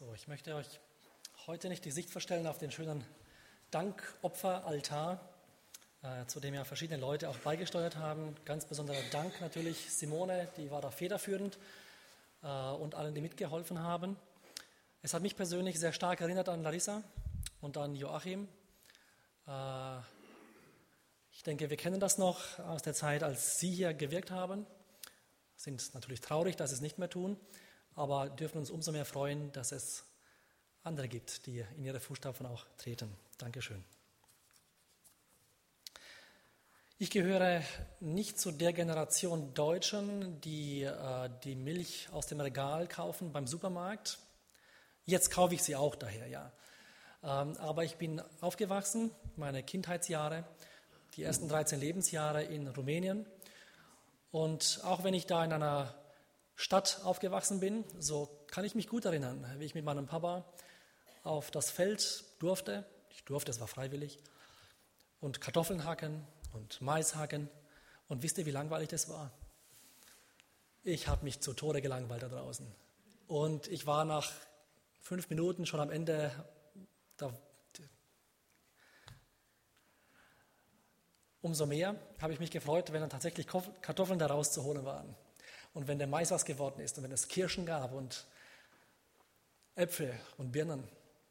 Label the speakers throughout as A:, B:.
A: So, ich möchte euch heute nicht die Sicht verstellen auf den schönen Dankopferaltar, zu dem ja verschiedene Leute auch beigesteuert haben. Ganz besonderer Dank natürlich Simone, die war da federführend, und allen, die mitgeholfen haben. Es hat mich persönlich sehr stark erinnert an Larissa und an Joachim. Ich denke, wir kennen das noch aus der Zeit, als sie hier gewirkt haben. Sind natürlich traurig, dass sie es nicht mehr tun, aber dürfen uns umso mehr freuen, dass es andere gibt, die in ihre Fußstapfen auch treten. Dankeschön. Ich gehöre nicht zu der Generation Deutschen, die die Milch aus dem Regal kaufen beim Supermarkt. Jetzt kaufe ich sie auch daher, ja. Aber ich bin aufgewachsen, meine Kindheitsjahre, die ersten 13 Lebensjahre in Rumänien. Und auch wenn ich da in einer Stadt aufgewachsen bin, so kann ich mich gut erinnern, wie ich mit meinem Papa auf das Feld durfte. Ich durfte, es war freiwillig. Und Kartoffeln hacken und Mais hacken. Und wisst ihr, wie langweilig das war? Ich habe mich zu Tode gelangweilt da draußen. Und ich war nach 5 Minuten schon am Ende. Umso mehr habe ich mich gefreut, wenn dann tatsächlich Kartoffeln da rauszuholen waren. Und wenn der Mais was geworden ist und wenn es Kirschen gab und Äpfel und Birnen.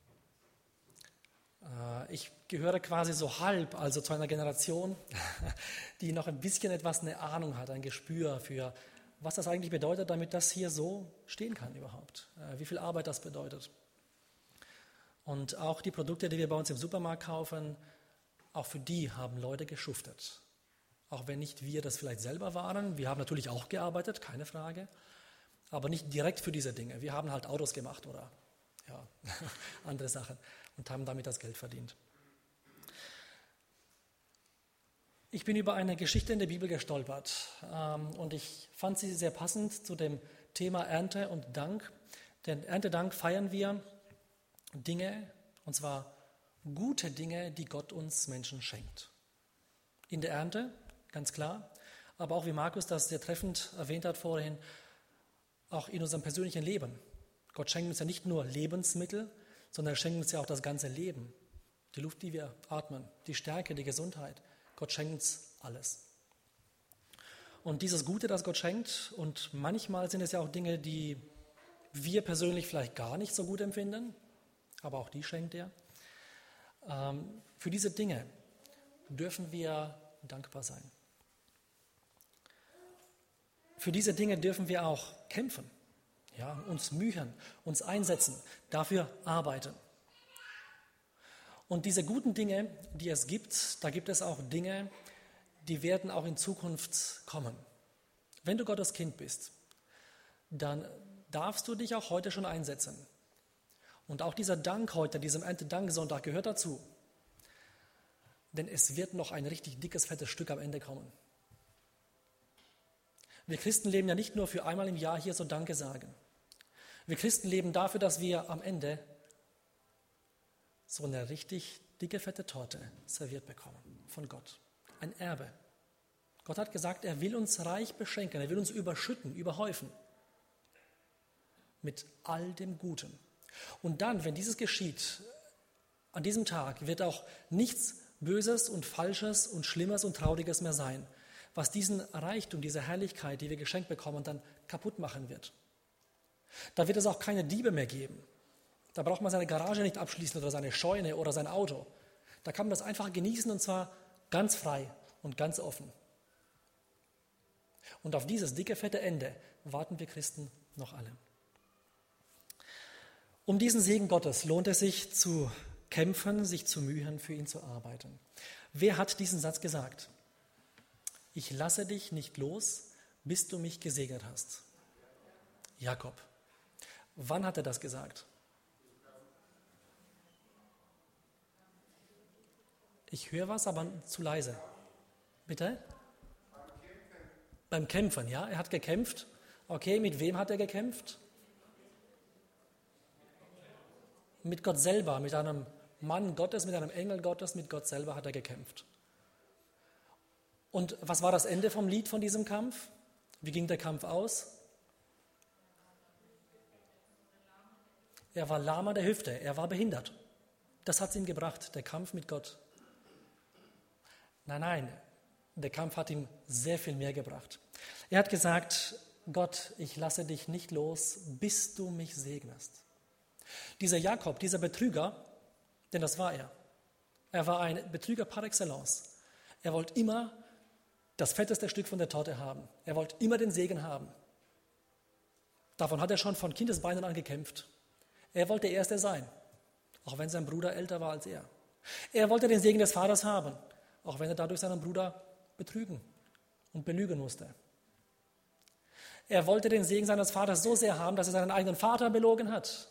A: Ich gehöre quasi so halb, also zu einer Generation, die noch ein bisschen eine Ahnung hat, ein Gespür für, was das eigentlich bedeutet, damit das hier so stehen kann überhaupt. Wie viel Arbeit das bedeutet. Und auch die Produkte, die wir bei uns im Supermarkt kaufen, auch für die haben Leute geschuftet. Auch wenn nicht wir das vielleicht selber waren. Wir haben natürlich auch gearbeitet, keine Frage. Aber nicht direkt für diese Dinge. Wir haben halt Autos gemacht oder ja, andere Sachen und haben damit das Geld verdient. Ich bin über eine Geschichte in der Bibel gestolpert und ich fand sie sehr passend zu dem Thema Ernte und Dank. Denn Erntedank feiern wir Dinge, und zwar gute Dinge, die Gott uns Menschen schenkt. In der Ernte, ganz klar, aber auch wie Markus das sehr treffend erwähnt hat vorhin, auch in unserem persönlichen Leben. Gott schenkt uns ja nicht nur Lebensmittel, sondern er schenkt uns ja auch das ganze Leben. Die Luft, die wir atmen, die Stärke, die Gesundheit. Gott schenkt uns alles. Und dieses Gute, das Gott schenkt, und manchmal sind es ja auch Dinge, die wir persönlich vielleicht gar nicht so gut empfinden, aber auch die schenkt er. Für diese Dinge dürfen wir dankbar sein. Für diese Dinge dürfen wir auch kämpfen, ja, uns mühen, uns einsetzen, dafür arbeiten. Und diese guten Dinge, die es gibt, da gibt es auch Dinge, die werden auch in Zukunft kommen. Wenn du Gottes Kind bist, dann darfst du dich auch heute schon einsetzen. Und auch dieser Dank heute, diesem Erntedanksonntag gehört dazu. Denn es wird noch ein richtig dickes, fettes Stück am Ende kommen. Wir Christen leben ja nicht nur für einmal im Jahr hier so Danke sagen. Wir Christen leben dafür, dass wir am Ende so eine richtig dicke, fette Torte serviert bekommen von Gott. Ein Erbe. Gott hat gesagt, er will uns reich beschenken, er will uns überschütten, überhäufen. Mit all dem Guten. Und dann, wenn dieses geschieht, an diesem Tag wird auch nichts Böses und Falsches und Schlimmes und Trauriges mehr sein, was diesen Reichtum, diese Herrlichkeit, die wir geschenkt bekommen, dann kaputt machen wird. Da wird es auch keine Diebe mehr geben. Da braucht man seine Garage nicht abschließen oder seine Scheune oder sein Auto. Da kann man das einfach genießen, und zwar ganz frei und ganz offen. Und auf dieses dicke, fette Ende warten wir Christen noch alle. Um diesen Segen Gottes lohnt es sich zu kämpfen, sich zu mühen, für ihn zu arbeiten. Wer hat diesen Satz gesagt? Ich lasse dich nicht los, bis du mich gesegnet hast. Jakob. Wann hat er das gesagt? Ich höre was, aber zu leise. Bitte? Beim Kämpfen, ja? Er hat gekämpft. Okay, mit wem hat er gekämpft? Mit Gott selber, mit einem Mann Gottes, mit einem Engel Gottes, mit Gott selber hat er gekämpft. Und was war das Ende vom Lied von diesem Kampf? Wie ging der Kampf aus? Er war lahm an der Hüfte, er war behindert. Das hat es ihm gebracht, der Kampf mit Gott. Nein, der Kampf hat ihm sehr viel mehr gebracht. Er hat gesagt, Gott, ich lasse dich nicht los, bis du mich segnest. Dieser Jakob, dieser Betrüger, denn das war er. Er war ein Betrüger par excellence. Er wollte immer das fetteste Stück von der Torte haben. Er wollte immer den Segen haben. Davon hat er schon von Kindesbeinen an gekämpft. Er wollte der Erste sein, auch wenn sein Bruder älter war als er. Er wollte den Segen des Vaters haben, auch wenn er dadurch seinen Bruder betrügen und belügen musste. Er wollte den Segen seines Vaters so sehr haben, dass er seinen eigenen Vater belogen hat,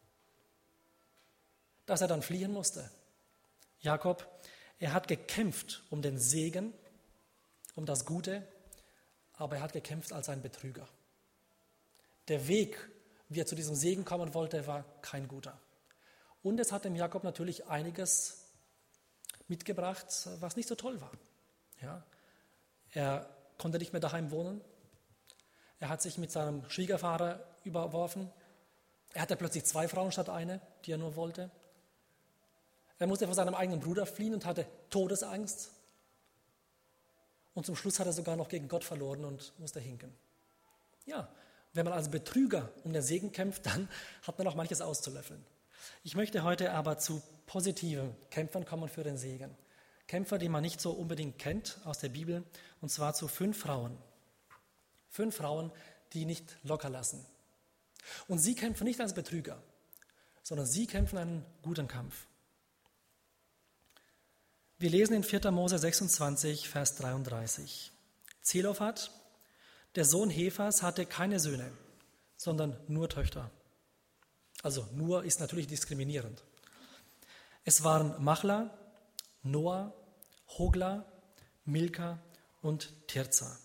A: dass er dann fliehen musste. Jakob, er hat gekämpft um den Segen, um das Gute, aber er hat gekämpft als ein Betrüger. Der Weg, wie er zu diesem Segen kommen wollte, war kein guter. Und es hat dem Jakob natürlich einiges mitgebracht, was nicht so toll war. Ja, er konnte nicht mehr daheim wohnen. Er hat sich mit seinem Schwiegervater überworfen. Er hatte plötzlich 2 Frauen statt eine, die er nur wollte. Er musste vor seinem eigenen Bruder fliehen und hatte Todesangst. Und zum Schluss hat er sogar noch gegen Gott verloren und musste hinken. Ja, wenn man als Betrüger um den Segen kämpft, dann hat man auch manches auszulöffeln. Ich möchte heute aber zu positiven Kämpfern kommen für den Segen. Kämpfer, die man nicht so unbedingt kennt aus der Bibel, und zwar zu 5 Frauen. 5 Frauen, die nicht locker lassen. Und sie kämpfen nicht als Betrüger, sondern sie kämpfen einen guten Kampf. Wir lesen in 4. Mose 26, Vers 33. Zelophat, der Sohn Hefas, hatte keine Söhne, sondern nur Töchter. Also nur ist natürlich diskriminierend. Es waren Machla, Noah, Hogla, Milka und Tirza.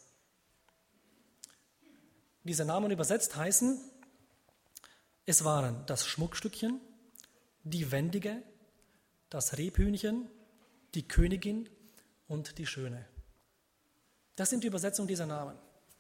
A: Diese Namen übersetzt heißen, es waren das Schmuckstückchen, die Wendige, das Rebhühnchen, die Königin und die Schöne. Das sind die Übersetzungen dieser Namen.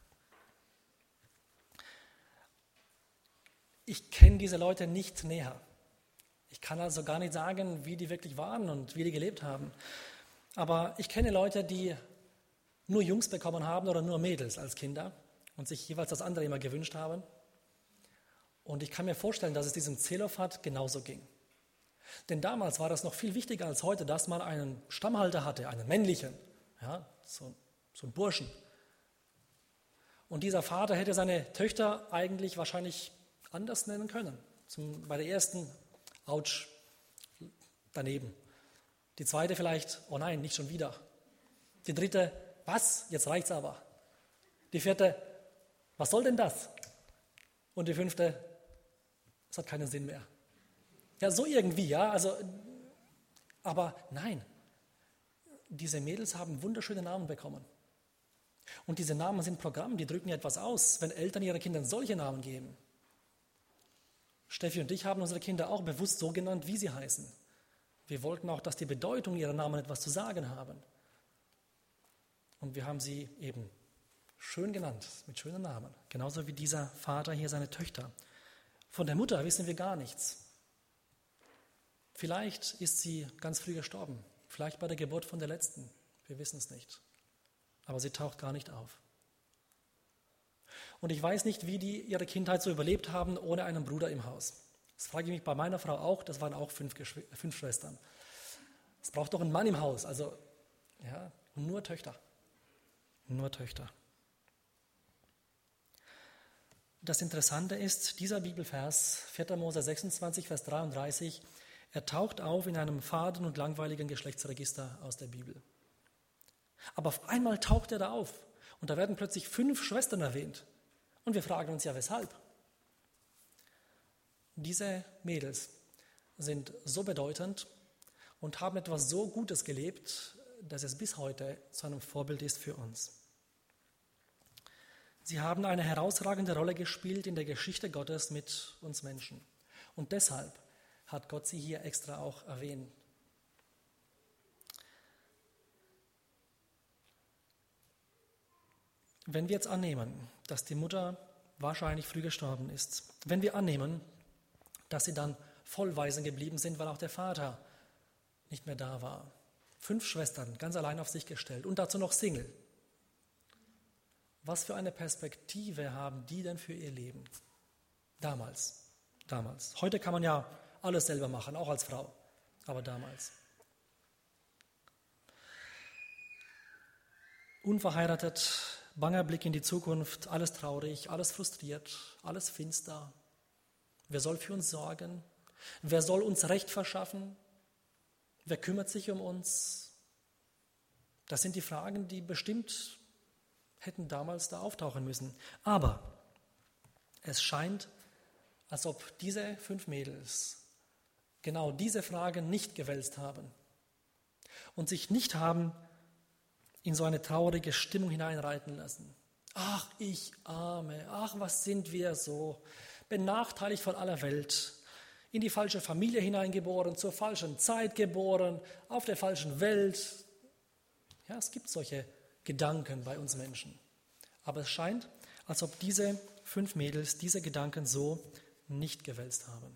A: Ich kenne diese Leute nicht näher. Ich kann also gar nicht sagen, wie die wirklich waren und wie die gelebt haben. Aber ich kenne Leute, die nur Jungs bekommen haben oder nur Mädels als Kinder und sich jeweils das andere immer gewünscht haben. Und ich kann mir vorstellen, dass es diesem Zelophat genauso ging. Denn damals war das noch viel wichtiger als heute, dass man einen Stammhalter hatte, einen männlichen, ja, so einen Burschen. Und dieser Vater hätte seine Töchter eigentlich wahrscheinlich anders nennen können. Bei der ersten, ouch, daneben. Die zweite vielleicht, oh nein, nicht schon wieder. Die dritte, was, jetzt reicht's aber. Die vierte, was soll denn das? Und die fünfte, es hat keinen Sinn mehr. Ja, so irgendwie, ja, also, aber nein, diese Mädels haben wunderschöne Namen bekommen. Und diese Namen sind Programm, die drücken ja etwas aus, wenn Eltern ihren Kindern solche Namen geben. Steffi und ich haben unsere Kinder auch bewusst so genannt, wie sie heißen. Wir wollten auch, dass die Bedeutung ihrer Namen etwas zu sagen haben. Und wir haben sie eben schön genannt, mit schönen Namen. Genauso wie dieser Vater hier seine Töchter. Von der Mutter wissen wir gar nichts. Vielleicht ist sie ganz früh gestorben, vielleicht bei der Geburt von der letzten, wir wissen es nicht. Aber sie taucht gar nicht auf. Und ich weiß nicht, wie die ihre Kindheit so überlebt haben, ohne einen Bruder im Haus. Das frage ich mich bei meiner Frau auch, das waren auch 5 Schwestern. Es braucht doch einen Mann im Haus, also ja, und nur Töchter. Nur Töchter. Das Interessante ist, dieser Bibelvers, 4. Mose 26, Vers 33, er taucht auf in einem faden und langweiligen Geschlechtsregister aus der Bibel. Aber auf einmal taucht er da auf und da werden plötzlich 5 Schwestern erwähnt. Und wir fragen uns ja, weshalb? Diese Mädels sind so bedeutend und haben etwas so Gutes gelebt, dass es bis heute zu einem Vorbild ist für uns. Sie haben eine herausragende Rolle gespielt in der Geschichte Gottes mit uns Menschen. Und deshalb hat Gott sie hier extra auch erwähnt. Wenn wir jetzt annehmen, dass die Mutter wahrscheinlich früh gestorben ist, wenn wir annehmen, dass sie dann vollwaisen geblieben sind, weil auch der Vater nicht mehr da war. 5 Schwestern, ganz allein auf sich gestellt und dazu noch Single. Was für eine Perspektive haben die denn für ihr Leben? Damals. Heute kann man ja alles selber machen, auch als Frau, aber damals. Unverheiratet, banger Blick in die Zukunft, alles traurig, alles frustriert, alles finster. Wer soll für uns sorgen? Wer soll uns Recht verschaffen? Wer kümmert sich um uns? Das sind die Fragen, die bestimmt hätten damals da auftauchen müssen. Aber es scheint, als ob diese 5 Mädels genau diese Fragen nicht gewälzt haben und sich nicht haben in so eine traurige Stimmung hineinreiten lassen. Ach, ich Arme, ach, was sind wir so benachteiligt von aller Welt, in die falsche Familie hineingeboren, zur falschen Zeit geboren, auf der falschen Welt. Ja, es gibt solche Gedanken bei uns Menschen. Aber es scheint, als ob diese 5 Mädels diese Gedanken so nicht gewälzt haben.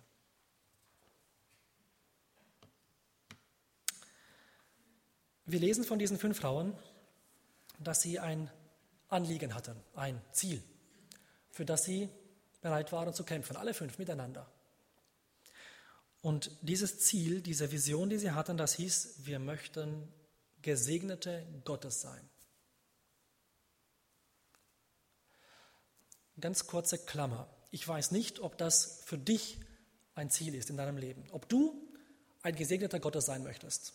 A: Wir lesen von diesen 5 Frauen, dass sie ein Anliegen hatten, ein Ziel, für das sie bereit waren zu kämpfen, alle 5 miteinander. Und dieses Ziel, diese Vision, die sie hatten, das hieß, wir möchten Gesegnete Gottes sein. Ganz kurze Klammer. Ich weiß nicht, ob das für dich ein Ziel ist in deinem Leben, ob du ein Gesegneter Gottes sein möchtest.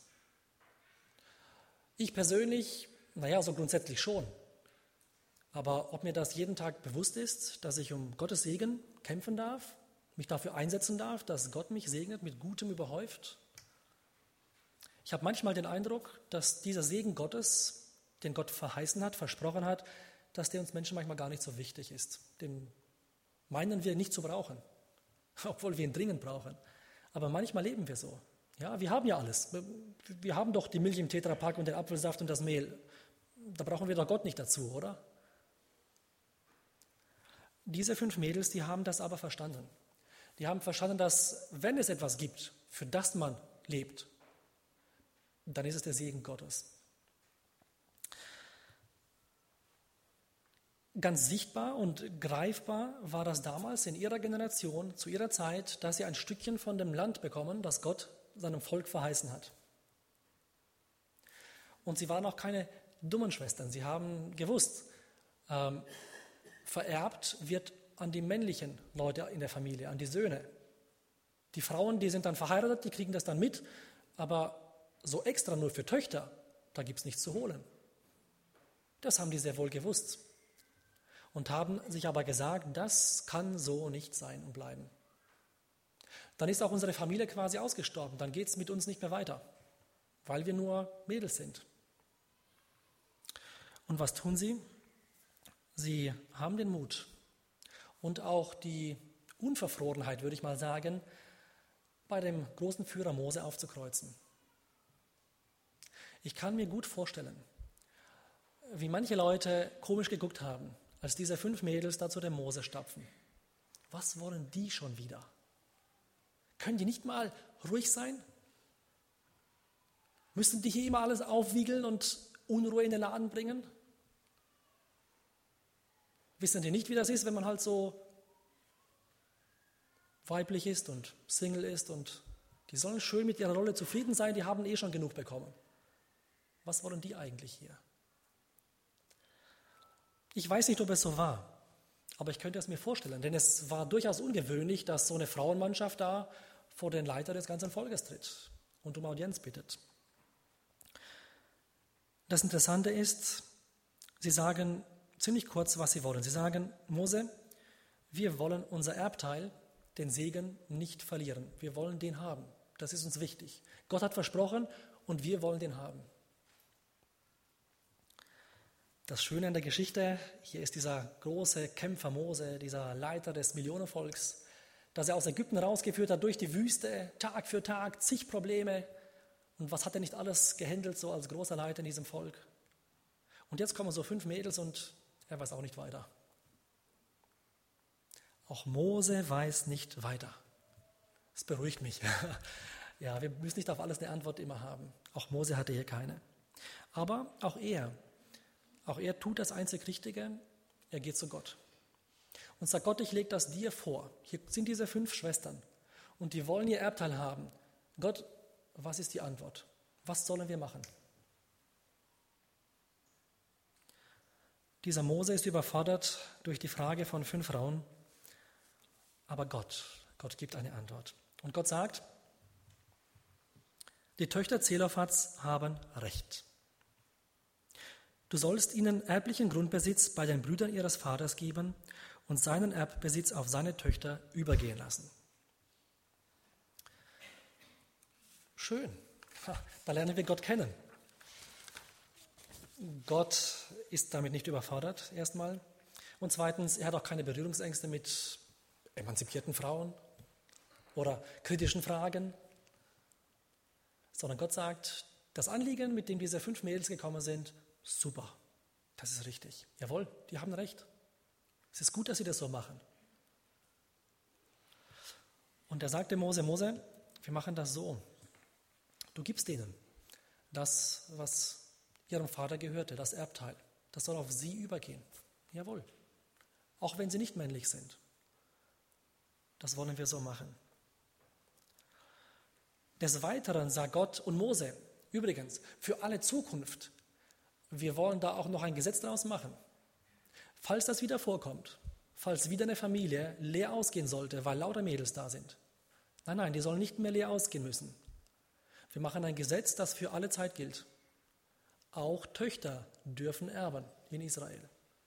A: Ich persönlich, so grundsätzlich schon. Aber ob mir das jeden Tag bewusst ist, dass ich um Gottes Segen kämpfen darf, mich dafür einsetzen darf, dass Gott mich segnet, mit Gutem überhäuft. Ich habe manchmal den Eindruck, dass dieser Segen Gottes, den Gott verheißen hat, versprochen hat, dass der uns Menschen manchmal gar nicht so wichtig ist. Den meinen wir nicht zu brauchen, obwohl wir ihn dringend brauchen. Aber manchmal leben wir so. Ja, wir haben ja alles. Wir haben doch die Milch im Tetrapack und den Apfelsaft und das Mehl. Da brauchen wir doch Gott nicht dazu, oder? Diese 5 Mädels, die haben das aber verstanden. Die haben verstanden, dass wenn es etwas gibt, für das man lebt, dann ist es der Segen Gottes. Ganz sichtbar und greifbar war das damals in ihrer Generation, zu ihrer Zeit, dass sie ein Stückchen von dem Land bekommen, das Gott seinem Volk verheißen hat. Und sie waren auch keine dummen Schwestern. Sie haben gewusst, vererbt wird an die männlichen Leute in der Familie, an die Söhne. Die Frauen, die sind dann verheiratet, die kriegen das dann mit, aber so extra nur für Töchter, da gibt es nichts zu holen. Das haben die sehr wohl gewusst und haben sich aber gesagt, das kann so nicht sein und bleiben. Dann ist auch unsere Familie quasi ausgestorben, dann geht es mit uns nicht mehr weiter, weil wir nur Mädels sind. Und was tun sie? Sie haben den Mut und auch die Unverfrorenheit, würde ich mal sagen, bei dem großen Führer Mose aufzukreuzen. Ich kann mir gut vorstellen, wie manche Leute komisch geguckt haben, als diese 5 Mädels da zu dem Mose stapfen. Was wollen die schon wieder? Können die nicht mal ruhig sein? Müssen die hier immer alles aufwiegeln und Unruhe in den Laden bringen? Wissen die nicht, wie das ist, wenn man halt so weiblich ist und Single ist und die sollen schön mit ihrer Rolle zufrieden sein, die haben schon genug bekommen. Was wollen die eigentlich hier? Ich weiß nicht, ob es so war, aber ich könnte es mir vorstellen, denn es war durchaus ungewöhnlich, dass so eine Frauenmannschaft da vor den Leiter des ganzen Volkes tritt und um Audienz bittet. Das Interessante ist, sie sagen ziemlich kurz, was sie wollen. Sie sagen, Mose, wir wollen unser Erbteil, den Segen, nicht verlieren. Wir wollen den haben. Das ist uns wichtig. Gott hat versprochen und wir wollen den haben. Das Schöne an der Geschichte, hier ist dieser große Kämpfer Mose, dieser Leiter des Millionenvolks, dass er aus Ägypten rausgeführt hat durch die Wüste, Tag für Tag, zig Probleme. Und was hat er nicht alles gehandelt, so als großer Leiter in diesem Volk? Und jetzt kommen so 5 Mädels und er weiß auch nicht weiter. Auch Mose weiß nicht weiter. Das beruhigt mich. Ja, wir müssen nicht auf alles eine Antwort immer haben. Auch Mose hatte hier keine. Aber auch er tut das einzig Richtige, er geht zu Gott. Und sagt, Gott, ich lege das dir vor. Hier sind diese 5 Schwestern und die wollen ihr Erbteil haben. Gott, was ist die Antwort? Was sollen wir machen? Dieser Mose ist überfordert durch die Frage von 5 Frauen, aber Gott gibt eine Antwort. Und Gott sagt, die Töchter Zelophats haben Recht. Du sollst ihnen erblichen Grundbesitz bei den Brüdern ihres Vaters geben und seinen Erbbesitz auf seine Töchter übergehen lassen. Schön, da lernen wir Gott kennen. Gott ist damit nicht überfordert, erstmal. Und zweitens, er hat auch keine Berührungsängste mit emanzipierten Frauen oder kritischen Fragen, sondern Gott sagt, das Anliegen, mit dem diese 5 Mädels gekommen sind, super, das ist richtig. Jawohl, die haben recht. Es ist gut, dass sie das so machen. Und er sagte Mose, wir machen das so. Du gibst denen das, was ihrem Vater gehörte, das Erbteil. Das soll auf sie übergehen. Jawohl. Auch wenn sie nicht männlich sind. Das wollen wir so machen. Des Weiteren sagt Gott und Mose, übrigens, für alle Zukunft, wir wollen da auch noch ein Gesetz daraus machen. Falls das wieder vorkommt, falls wieder eine Familie leer ausgehen sollte, weil lauter Mädels da sind. Nein, die sollen nicht mehr leer ausgehen müssen. Wir machen ein Gesetz, das für alle Zeit gilt. Auch Töchter dürfen erben in Israel.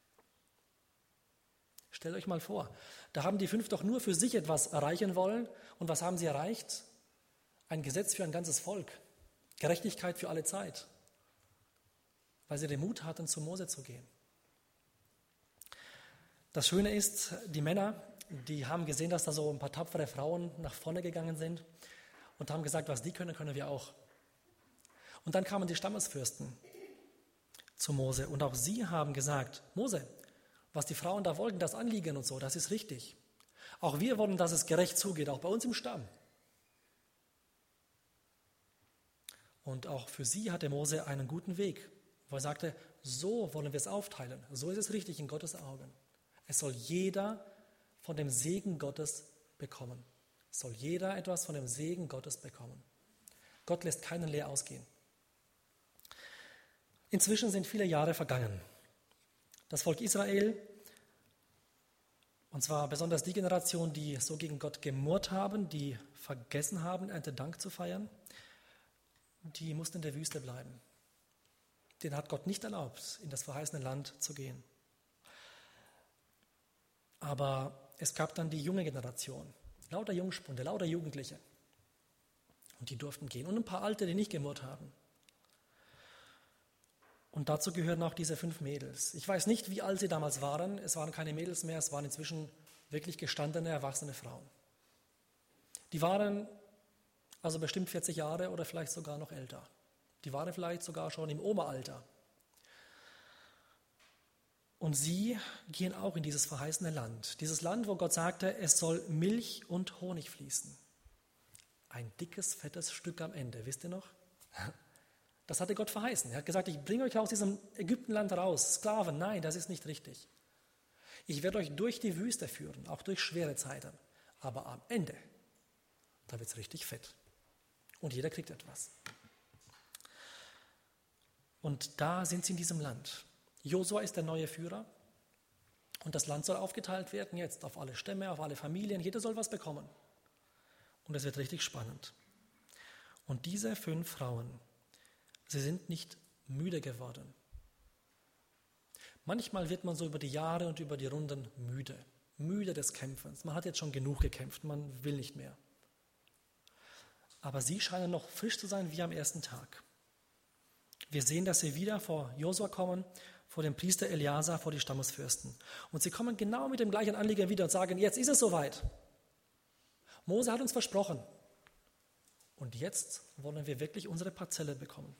A: Stellt euch mal vor, da haben die 5 doch nur für sich etwas erreichen wollen. Und was haben sie erreicht? Ein Gesetz für ein ganzes Volk. Gerechtigkeit für alle Zeit. Weil sie den Mut hatten, zu Mose zu gehen. Das Schöne ist, die Männer, die haben gesehen, dass da so ein paar tapfere Frauen nach vorne gegangen sind und haben gesagt, was die können, können wir auch. Und dann kamen die Stammesfürsten zu Mose und auch sie haben gesagt, Mose, was die Frauen da wollten, das Anliegen und so, das ist richtig. Auch wir wollen, dass es gerecht zugeht, auch bei uns im Stamm. Und auch für sie hatte Mose einen guten Weg, wo er sagte, so wollen wir es aufteilen, so ist es richtig in Gottes Augen. Es soll jeder von dem Segen Gottes bekommen. Es soll jeder etwas von dem Segen Gottes bekommen. Gott lässt keinen leer ausgehen. Inzwischen sind viele Jahre vergangen. Das Volk Israel, und zwar besonders die Generation, die so gegen Gott gemurrt haben, die vergessen haben, Erntedank zu feiern, die mussten in der Wüste bleiben. Denen hat Gott nicht erlaubt, in das verheißene Land zu gehen. Aber es gab dann die junge Generation, lauter Jungspunde, lauter Jugendliche. Und die durften gehen. Und ein paar Alte, die nicht gemurrt haben. Und dazu gehören auch diese 5 Mädels. Ich weiß nicht, wie alt sie damals waren. Es waren keine Mädels mehr, es waren inzwischen wirklich gestandene, erwachsene Frauen. Die waren also bestimmt 40 Jahre oder vielleicht sogar noch älter. Die waren vielleicht sogar schon im Oma-Alter. Und sie gehen auch in dieses verheißene Land. Dieses Land, wo Gott sagte, es soll Milch und Honig fließen. Ein dickes, fettes Stück am Ende, wisst ihr noch? Das hatte Gott verheißen. Er hat gesagt, ich bringe euch aus diesem Ägyptenland raus. Sklaven, nein, das ist nicht richtig. Ich werde euch durch die Wüste führen, auch durch schwere Zeiten. Aber am Ende, da wird es richtig fett. Und jeder kriegt etwas. Und da sind sie in diesem Land. Josua ist der neue Führer und das Land soll aufgeteilt werden jetzt auf alle Stämme, auf alle Familien. Jeder soll was bekommen. Und es wird richtig spannend. Und diese 5 Frauen, sie sind nicht müde geworden. Manchmal wird man so über die Jahre und über die Runden müde des Kämpfens. Man hat jetzt schon genug gekämpft, man will nicht mehr. Aber sie scheinen noch frisch zu sein wie am ersten Tag. Wir sehen, dass sie wieder vor Josua kommen, vor dem Priester Eleazar, vor die Stammesfürsten. Und sie kommen genau mit dem gleichen Anliegen wieder und sagen, jetzt ist es soweit. Mose hat uns versprochen. Und jetzt wollen wir wirklich unsere Parzelle bekommen.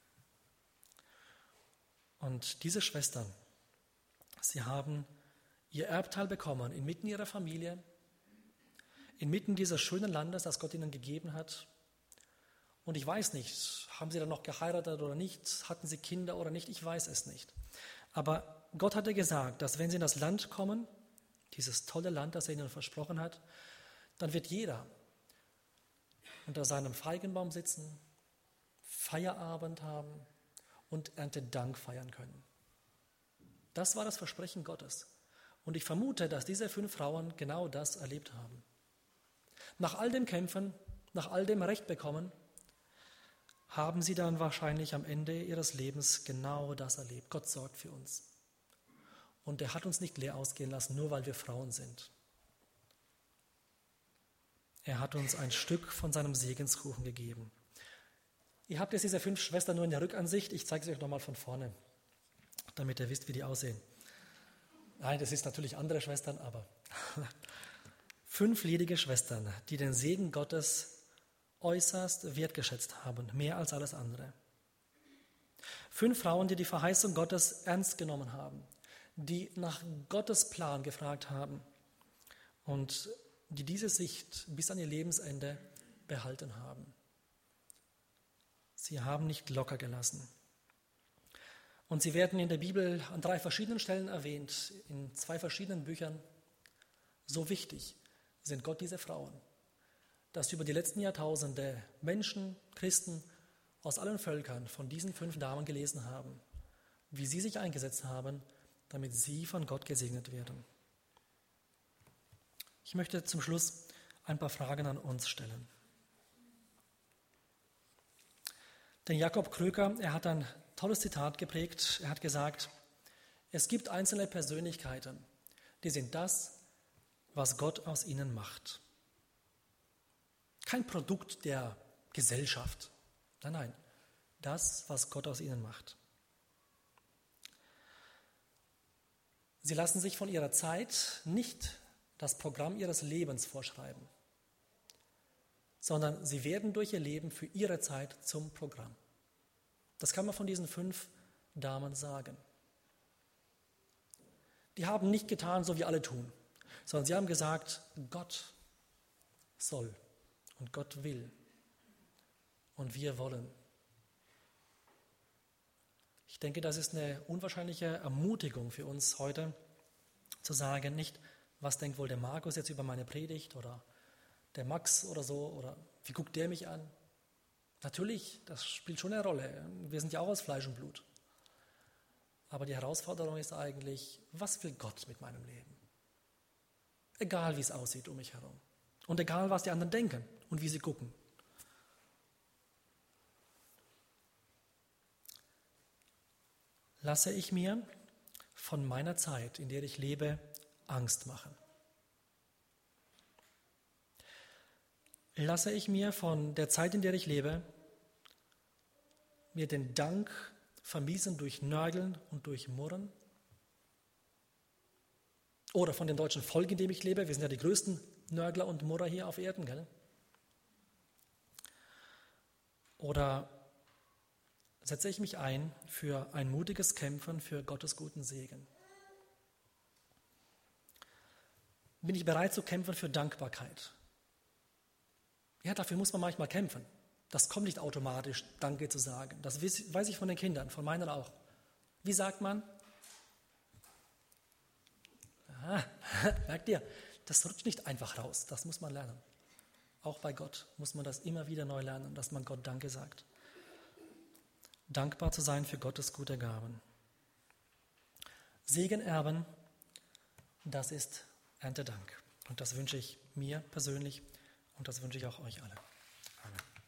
A: Und diese Schwestern, sie haben ihr Erbteil bekommen, inmitten ihrer Familie. inmitten dieses schönen Landes, das Gott ihnen gegeben hat. Und ich weiß nicht, haben sie dann noch geheiratet oder nicht, hatten sie Kinder oder nicht, ich weiß es nicht. Aber Gott hatte gesagt, dass wenn sie in das Land kommen, dieses tolle Land, das er ihnen versprochen hat, dann wird jeder unter seinem Feigenbaum sitzen, Feierabend haben und Erntedank feiern können. Das war das Versprechen Gottes. Und ich vermute, dass diese 5 Frauen genau das erlebt haben. Nach all dem Kämpfen, nach all dem Recht bekommen, haben sie dann wahrscheinlich am Ende ihres Lebens genau das erlebt. Gott sorgt für uns. Und er hat uns nicht leer ausgehen lassen, nur weil wir Frauen sind. Er hat uns ein Stück von seinem Segenskuchen gegeben. Ihr habt jetzt diese 5 Schwestern nur in der Rückansicht. Ich zeige sie euch nochmal von vorne, damit ihr wisst, wie die aussehen. Nein, das ist natürlich andere Schwestern, aber 5 ledige Schwestern, die den Segen Gottes äußerst wertgeschätzt haben, mehr als alles andere. 5 Frauen, die die Verheißung Gottes ernst genommen haben, die nach Gottes Plan gefragt haben und die diese Sicht bis an ihr Lebensende behalten haben. Sie haben nicht locker gelassen. Und sie werden in der Bibel an 3 verschiedenen Stellen erwähnt, in 2 verschiedenen Büchern. So wichtig sind Gott diese Frauen, dass über die letzten Jahrtausende Menschen, Christen aus allen Völkern von diesen 5 Damen gelesen haben, wie sie sich eingesetzt haben, damit sie von Gott gesegnet werden. Ich möchte zum Schluss ein paar Fragen an uns stellen. Denn Jakob Kröker, er hat ein tolles Zitat geprägt. Er hat gesagt, es gibt einzelne Persönlichkeiten, die sind das, was Gott aus ihnen macht. Kein Produkt der Gesellschaft. Nein, nein, das, was Gott aus ihnen macht. Sie lassen sich von ihrer Zeit nicht das Programm ihres Lebens vorschreiben, sondern sie werden durch ihr Leben für ihre Zeit zum Programm. Das kann man von diesen 5 Damen sagen. Die haben nicht getan, so wie alle tun, sondern sie haben gesagt, Gott soll und Gott will und wir wollen. Ich denke, das ist eine unwahrscheinliche Ermutigung für uns heute, zu sagen, nicht, was denkt wohl der Markus jetzt über meine Predigt oder der Max oder so, oder wie guckt der mich an? Natürlich, das spielt schon eine Rolle. Wir sind ja auch aus Fleisch und Blut. Aber die Herausforderung ist eigentlich, was will Gott mit meinem Leben? Egal, wie es aussieht um mich herum. Und egal, was die anderen denken und wie sie gucken. Lasse ich mir von meiner Zeit, in der ich lebe, Angst machen? Lasse ich mir von der Zeit, in der ich lebe, mir den Dank vermiesen durch Nörgeln und durch Murren? Oder von dem deutschen Volk, in dem ich lebe? Wir sind ja die größten Nörgler und Murrer hier auf Erden, gell? Oder setze ich mich ein für ein mutiges Kämpfen für Gottes guten Segen? Bin ich bereit zu kämpfen für Dankbarkeit? Ja, dafür muss man manchmal kämpfen. Das kommt nicht automatisch, Danke zu sagen. Das weiß ich von den Kindern, von meinen auch. Wie sagt man? Aha, merkt ihr, das rutscht nicht einfach raus, das muss man lernen. Auch bei Gott muss man das immer wieder neu lernen, dass man Gott Danke sagt. Dankbar zu sein für Gottes gute Gaben. Segen erben, das ist Erntedank. Und das wünsche ich mir persönlich und das wünsche ich auch euch alle.